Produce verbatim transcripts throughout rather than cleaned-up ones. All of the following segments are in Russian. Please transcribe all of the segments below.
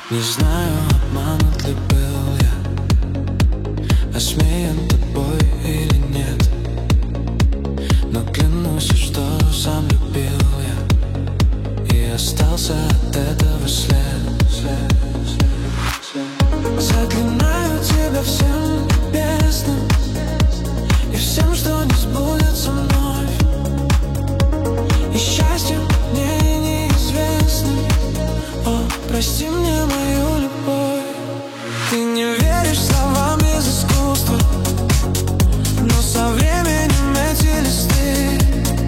Не знаю, обманут ли был я, осмеян тобой или нет, но клянусь, что сам любил я и остался от этого след. Заклинаю тебя всем небесным и всем, что не сбудется вновь, и счастьем мне неизвестным. О, прости мне мою любовь. Ты не веришь словам из искусства, но со временем эти листы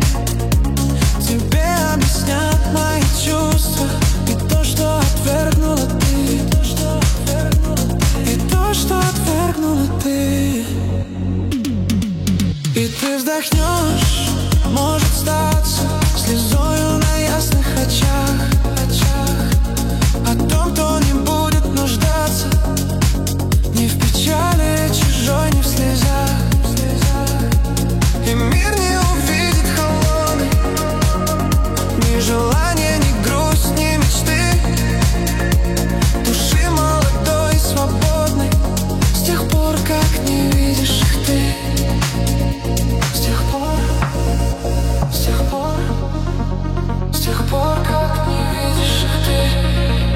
тебе объяснят мои чувства. И то, что отвергнула ты, и то, что отвергнула ты. И ты вздохнешь, может статься слезою на ясных очах, о том, кто не будет нуждаться ни в печали чужой, ни в слезах. И мир не увидит холодный ни желания, ни грусть, ни мечты души молодой и свободной с тех пор, как не видишь их ты. С тех пор, с тех пор, с тех пор, как не видишь их ты.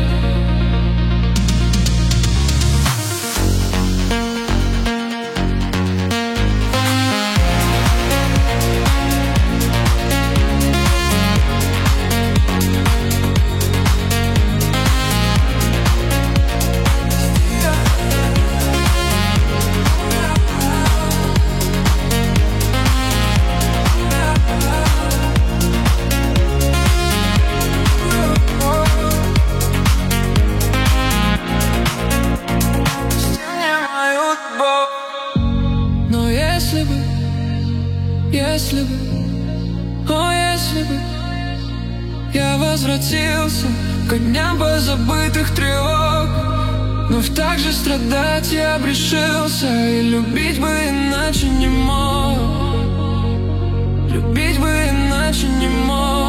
Но если бы, если бы, о, если бы я возвратился к дням позабытых тревог, вновь так же страдать я б решился, и любить бы иначе не мог, любить бы иначе не мог.